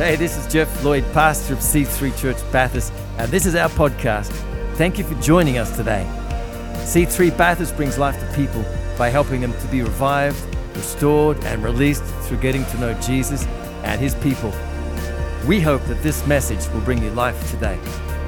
Hey, this is Jeff Lloyd, pastor of C3 Church Bathurst, and this is our podcast. Thank you for joining us today. C3 Bathurst brings life to people by helping them to be revived, restored, and released through getting to know Jesus and His people. We hope that this message will bring you life today.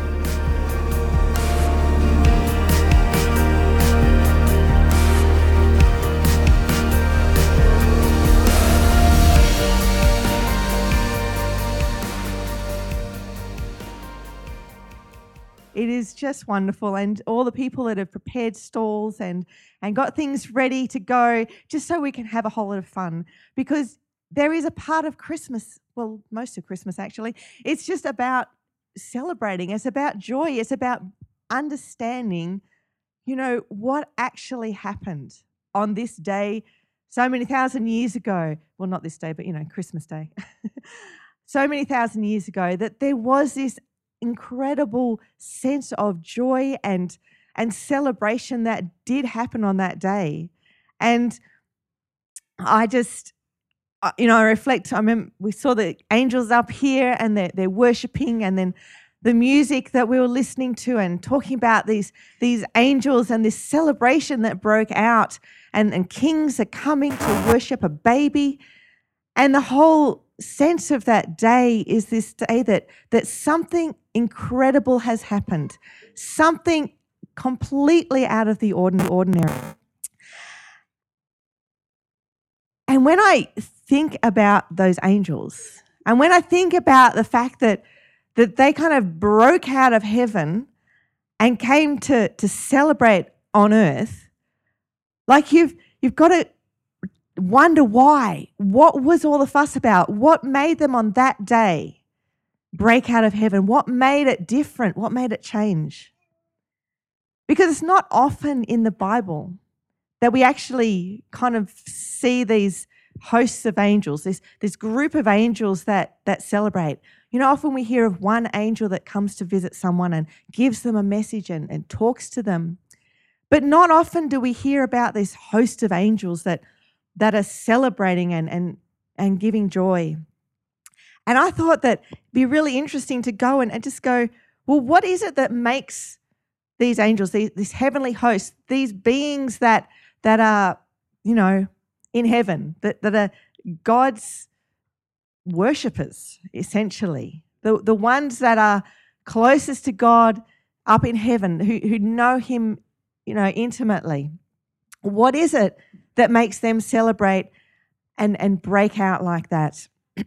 It is just wonderful, and all the people that have prepared stalls and got things ready to go just so we can have a whole lot of fun, because there is a part of Christmas, well, most of Christmas actually, it's just about celebrating. It's about joy. It's about understanding, what actually happened on this day so many thousand years ago. Well, not this day, but, Christmas Day. So many thousand years ago, that there was this incredible sense of joy and celebration that did happen on that day. And I just, I reflect, I remember we saw the angels up here and they're worshiping, and then the music that we were listening to and talking about these angels and this celebration that broke out, and kings are coming to worship a baby. And the whole sense of that day is this day that something incredible has happened, something completely out of the ordinary. And when I think about those angels, and when I think about the fact that they kind of broke out of heaven and came to celebrate on earth, like you've got to wonder why. What was all the fuss about? What made them on that day break out of heaven? What made it different? What made it change? Because it's not often in the Bible that we actually kind of see these hosts of angels, this group of angels that celebrate. Often we hear of one angel that comes to visit someone and gives them a message and talks to them. But not often do we hear about this host of angels that are celebrating and giving joy. And I thought that it'd be really interesting to go and just go, well, what is it that makes these angels, these heavenly hosts, these beings that are, in heaven, that are God's worshippers, essentially, the ones that are closest to God up in heaven, who know Him, intimately. What is it that makes them celebrate and break out like that?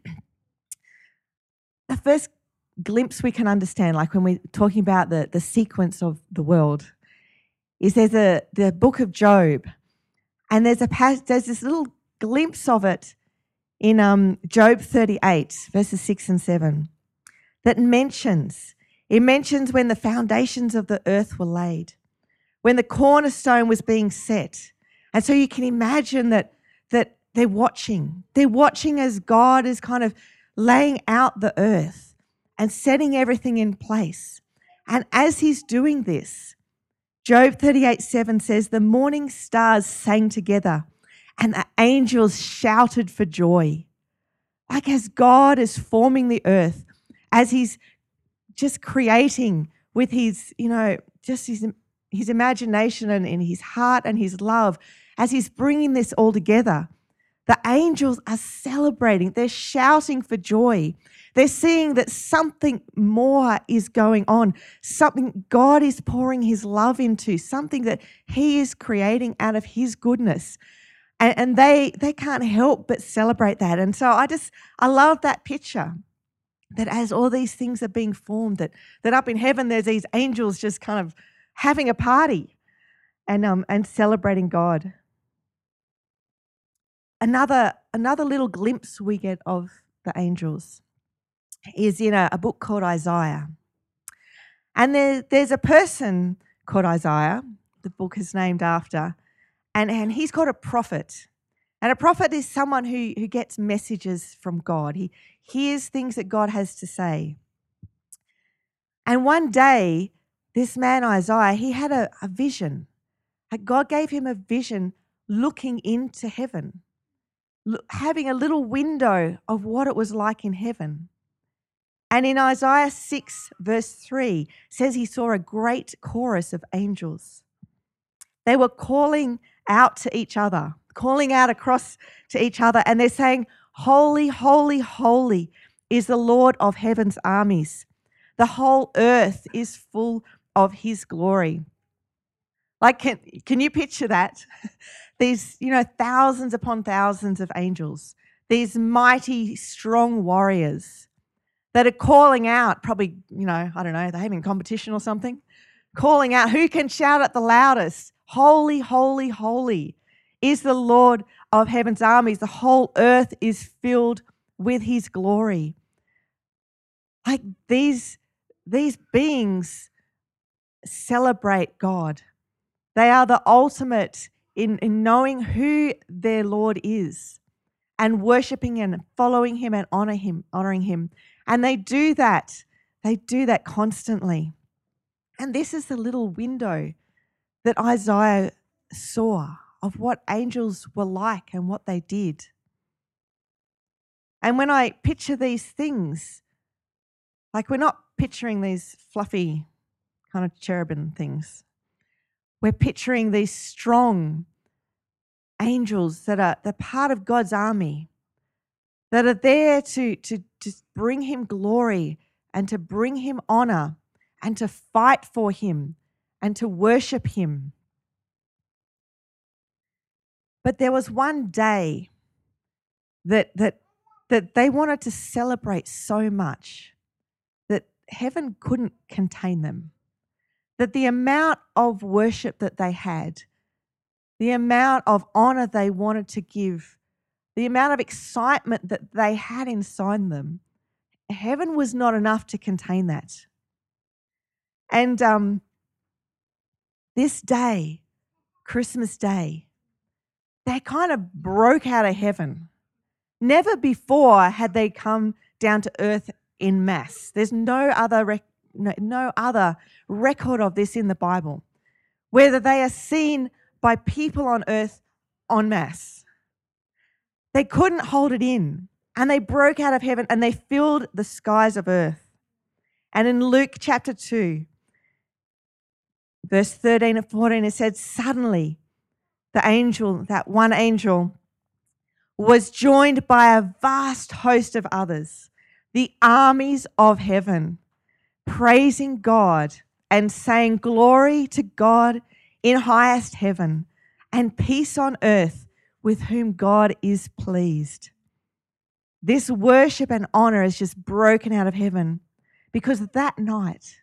The first glimpse we can understand, like when we're talking about the sequence of the world, is there's the book of Job, and there's this little glimpse of it in Job 38, verses 6 and 7, that mentions when the foundations of the earth were laid, when the cornerstone was being set. And so you can imagine that they're watching. They're watching as God is kind of laying out the earth and setting everything in place. And as He's doing this, Job 38:7 says, the morning stars sang together and the angels shouted for joy. Like as God is forming the earth, as He's just creating with His, just His imagination and in His heart and His love, as He's bringing this all together, the angels are celebrating. They're shouting for joy. They're seeing that something more is going on, something God is pouring His love into, something that He is creating out of His goodness. And they can't help but celebrate that. And so I love that picture, that as all these things are being formed, that up in heaven there's these angels just kind of having a party and celebrating God. Another little glimpse we get of the angels is in a book called Isaiah. And there's a person called Isaiah, the book is named after, and he's called a prophet. And a prophet is someone who gets messages from God. He hears things that God has to say. And one day, this man Isaiah, he had a vision. God gave him a vision looking into heaven, having a little window of what it was like in heaven. And in Isaiah 6, verse 3, says he saw a great chorus of angels. They were calling out to each other, calling out across to each other, and they're saying, "Holy, holy, holy is the Lord of heaven's armies. The whole earth is full of his glory." Like, can you picture that? These, thousands upon thousands of angels, these mighty, strong warriors that are calling out, probably, I don't know, they're having competition or something, calling out, who can shout at the loudest? Holy, holy, holy is the Lord of heaven's armies. The whole earth is filled with his glory. Like these beings celebrate God. They are the ultimate in knowing who their Lord is and worshiping and following him and honoring him. And they do that. They do that constantly. And this is the little window that Isaiah saw of what angels were like and what they did. And when I picture these things, like we're not picturing these fluffy kind of cherubim things. We're picturing these strong angels that are the part of God's army, that are there to bring him glory and to bring him honor and to fight for him and to worship him. But there was one day that they wanted to celebrate so much that heaven couldn't contain them. That the amount of worship that they had, the amount of honor they wanted to give, the amount of excitement that they had inside them, heaven was not enough to contain that. And this day, Christmas Day, they kind of broke out of heaven. Never before had they come down to earth in mass. There's no other record of this in the Bible, whether they are seen by people on earth en masse. They couldn't hold it in, and they broke out of heaven and they filled the skies of earth. And in Luke chapter 2, verse 13 and 14, it said, suddenly that one angel was joined by a vast host of others, the armies of heaven, praising God and saying, glory to God in highest heaven and peace on earth with whom God is pleased. This worship and honor is just broken out of heaven because that night,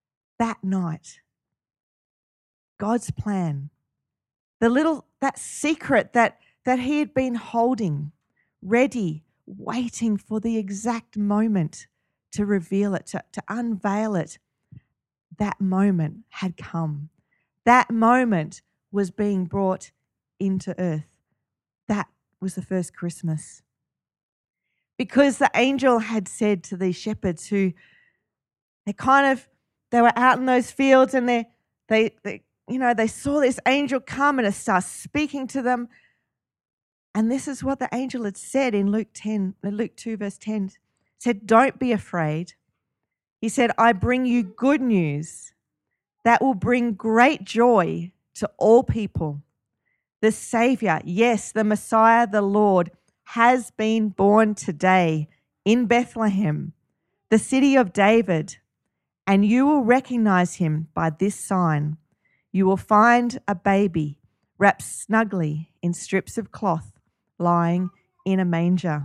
God's plan, that secret that he had been holding, ready, waiting for the exact moment to reveal it, to unveil it, that moment had come. That moment was being brought into earth. That was the first Christmas. Because the angel had said to these shepherds who they were out in those fields and they saw this angel come and start speaking to them. And this is what the angel had said in Luke 2 verse 10. It said, don't be afraid. He said, I bring you good news that will bring great joy to all people. The Savior, yes, the Messiah, the Lord, has been born today in Bethlehem, the city of David, and you will recognize him by this sign. You will find a baby wrapped snugly in strips of cloth, lying in a manger.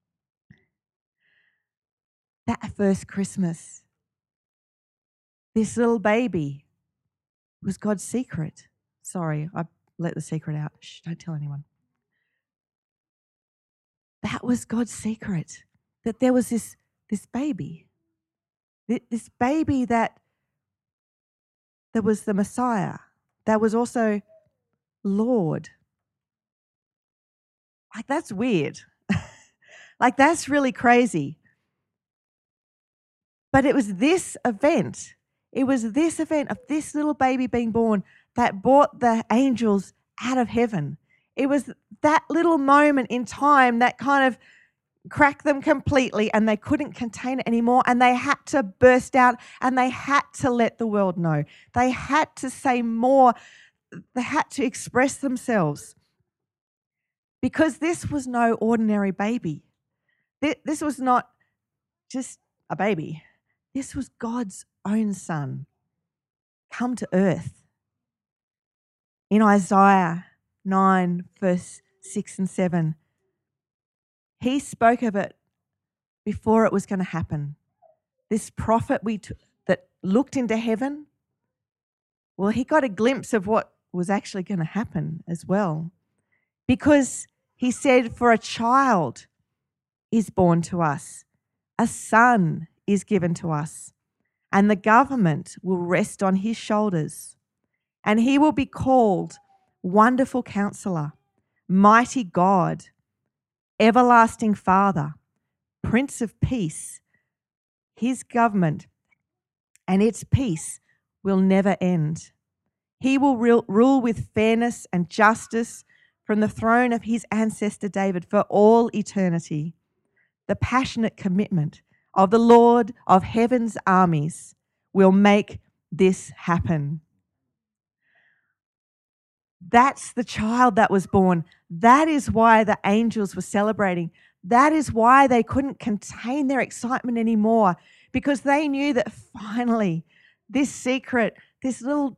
That first Christmas, this little baby was God's secret. Sorry, I let the secret out. Shh, don't tell anyone. That was God's secret, that there was this baby, this baby that was the Messiah, that was also Lord. Like, that's weird. Like, that's really crazy. But it was this event. It was this event of this little baby being born that brought the angels out of heaven. It was that little moment in time that kind of crack them completely, and they couldn't contain it anymore, and they had to burst out, and they had to let the world know. They had to say more. They had to express themselves, because this was no ordinary baby. This was not just a baby. This was God's own son come to earth. In Isaiah 9, verse 6 and 7, he spoke of it before it was going to happen. This prophet that looked into heaven, well, he got a glimpse of what was actually going to happen as well. Because he said, "For a child is born to us, a son is given to us, and the government will rest on his shoulders. And he will be called Wonderful Counselor, Mighty God, Everlasting Father, Prince of Peace. His government and its peace will never end. He will rule with fairness and justice from the throne of his ancestor David for all eternity." The passionate commitment of the Lord of heaven's armies will make this happen. That's the child that was born. That is why the angels were celebrating. That is why they couldn't contain their excitement anymore, because they knew that finally this secret, this little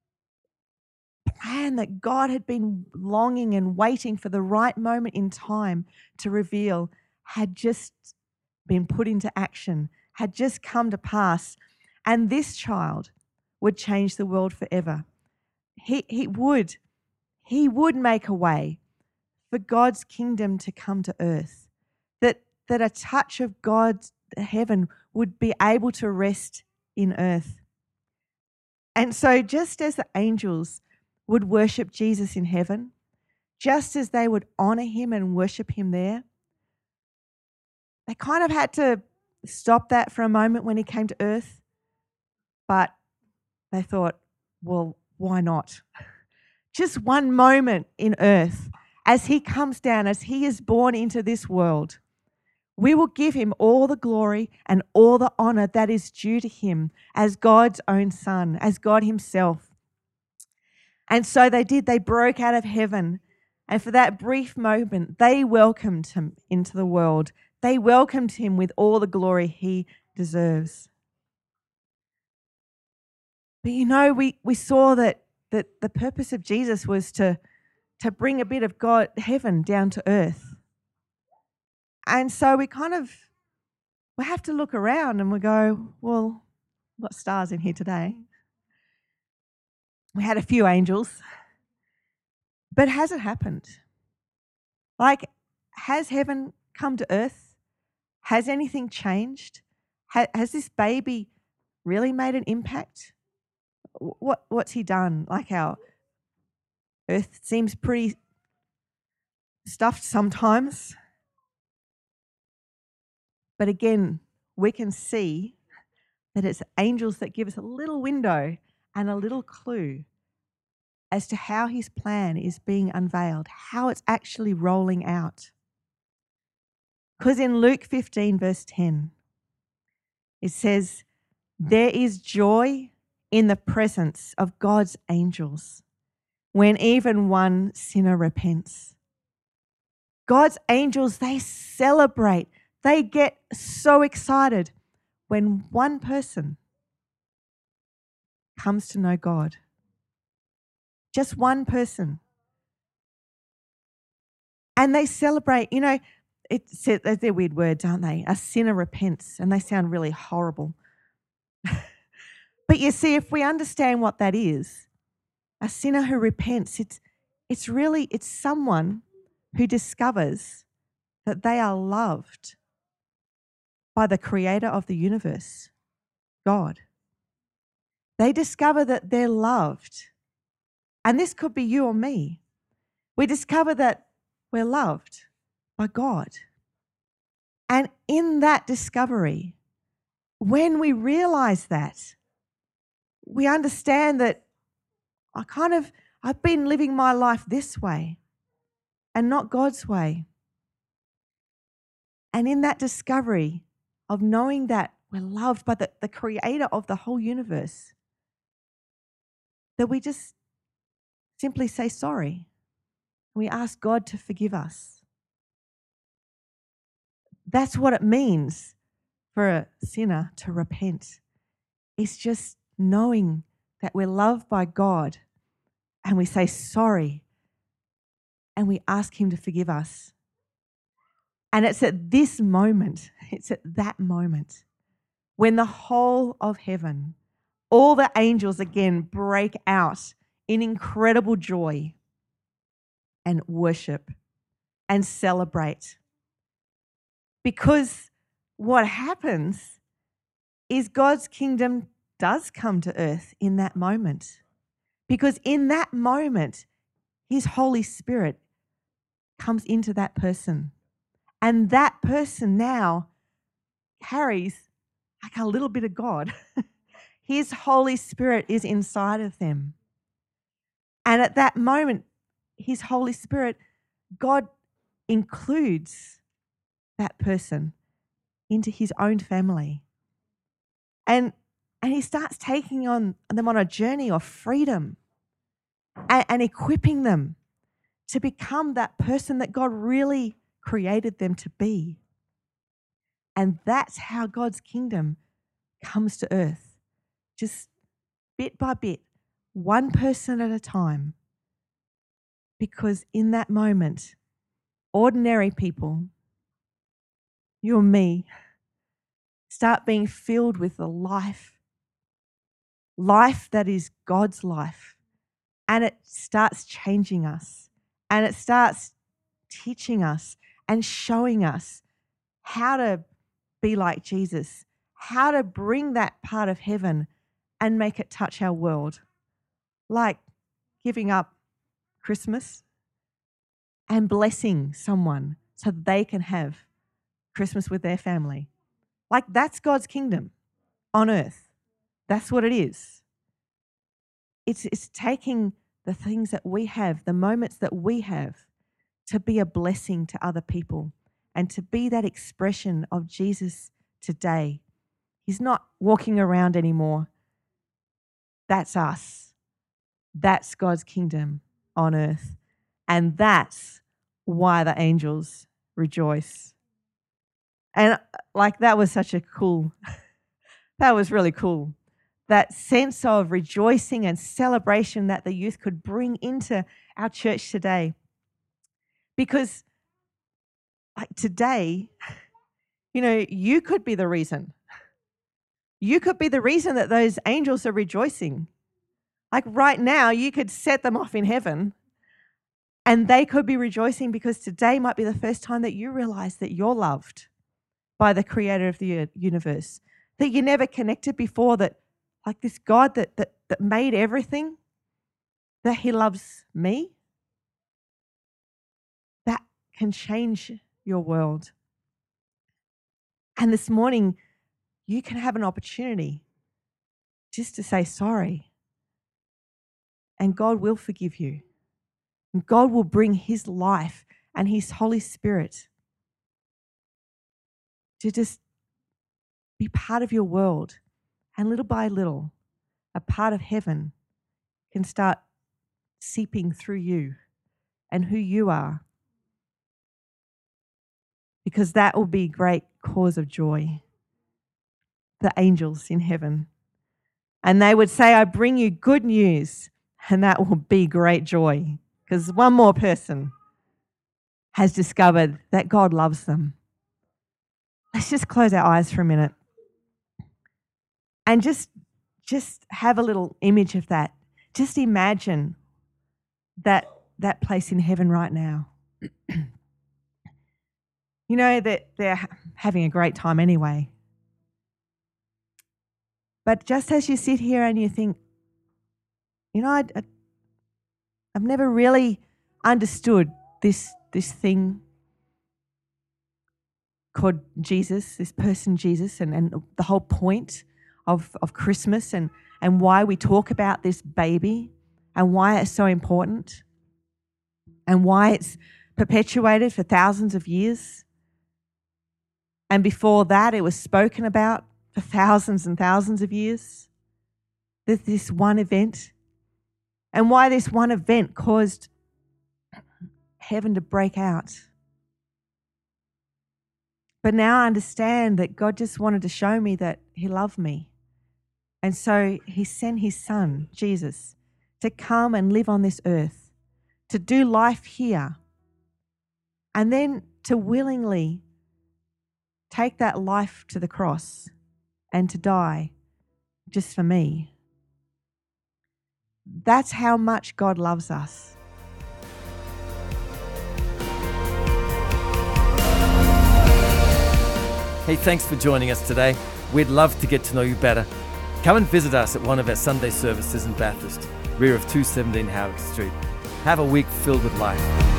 plan that God had been longing and waiting for the right moment in time to reveal had just been put into action, had just come to pass. And this child would change the world forever. He would make a way for God's kingdom to come to earth, that a touch of God's heaven would be able to rest in earth. And so just as the angels would worship Jesus in heaven, just as they would honor him and worship him there, they kind of had to stop that for a moment when he came to earth. But they thought, well, why not? Just one moment in earth as he comes down, as he is born into this world. We will give him all the glory and all the honor that is due to him as God's own son, as God himself. And so they did. They broke out of heaven. And for that brief moment, they welcomed him into the world. They welcomed him with all the glory he deserves. But we saw that the purpose of Jesus was to bring a bit of God, heaven, down to earth. And so we have to look around and we go, well, what stars in here today? We had a few angels. But has it happened? Like, has heaven come to earth? Has anything changed? Has this baby really made an impact? What's he done? Like, our earth seems pretty stuffed sometimes. But again, we can see that it's angels that give us a little window and a little clue as to how his plan is being unveiled, how it's actually rolling out. Because in Luke 15, verse 10, it says, "There is joy in the presence of God's angels when even one sinner repents." God's angels, they celebrate. They get so excited when one person comes to know God. Just one person. And they celebrate, they're weird words, aren't they? A sinner repents, and they sound really horrible. But you see, if we understand what that is, a sinner who repents, it's someone who discovers that they are loved by the creator of the universe, God. They discover that they're loved. And this could be you or me. We discover that we're loved by God. And in that discovery, when we realize that, we understand that I've been living my life this way and not God's way. And in that discovery of knowing that we're loved by the creator of the whole universe, that we just simply say sorry. We ask God to forgive us. That's what it means for a sinner to repent. It's just knowing that we're loved by God and we say sorry and we ask him to forgive us. And it's at this moment, it's at that moment when the whole of heaven, all the angels again break out in incredible joy and worship and celebrate. Because what happens is God's kingdom does come to earth in that moment. Because in that moment, his Holy Spirit comes into that person. And that person now carries like a little bit of God. His Holy Spirit is inside of them. And at that moment, his Holy Spirit, God includes that person into his own family. And he starts taking them on a journey of freedom and equipping them to become that person that God really created them to be. And that's how God's kingdom comes to earth, just bit by bit, one person at a time. Because in that moment, ordinary people, you and me, start being filled with the life that is God's life. And it starts changing us. And it starts teaching us and showing us how to be like Jesus, how to bring that part of heaven and make it touch our world. Like giving up Christmas and blessing someone so that they can have Christmas with their family. Like that's God's kingdom on earth. That's what it is. It's taking the things that we have, the moments that we have, to be a blessing to other people and to be that expression of Jesus today. He's not walking around anymore. That's us. That's God's kingdom on earth. And that's why the angels rejoice. And like that was that was really cool. That sense of rejoicing and celebration that the youth could bring into our church today. Because like today, you could be the reason. You could be the reason that those angels are rejoicing. Like right now, you could set them off in heaven and they could be rejoicing because today might be the first time that you realize that you're loved by the creator of the universe, that you never connected before, that like this God that made everything, that he loves me. That can change your world. And this morning, you can have an opportunity just to say sorry. And God will forgive you. And God will bring his life and his Holy Spirit to just be part of your world. And little by little, a part of heaven can start seeping through you and who you are. Because that will be great cause of joy. The angels in heaven. And they would say, I bring you good news. And that will be great joy. Because one more person has discovered that God loves them. Let's just close our eyes for a minute. And just have a little image of that. Just imagine that place in heaven right now. You know that they're having a great time anyway. But just as you sit here and you think, I've never really understood this thing called Jesus, this person Jesus, and the whole point of Christmas and why we talk about this baby and why it's so important and why it's perpetuated for thousands of years. And before that, it was spoken about for thousands and thousands of years. This one event. And why this one event caused heaven to break out. But now I understand that God just wanted to show me that He loved me. And so He sent His Son, Jesus, to come and live on this earth, to do life here, and then to willingly take that life to the cross and to die just for me. That's how much God loves us. Hey, thanks for joining us today. We'd love to get to know you better. Come and visit us at one of our Sunday services in Bathurst, rear of 217 Howard Street. Have a week filled with life.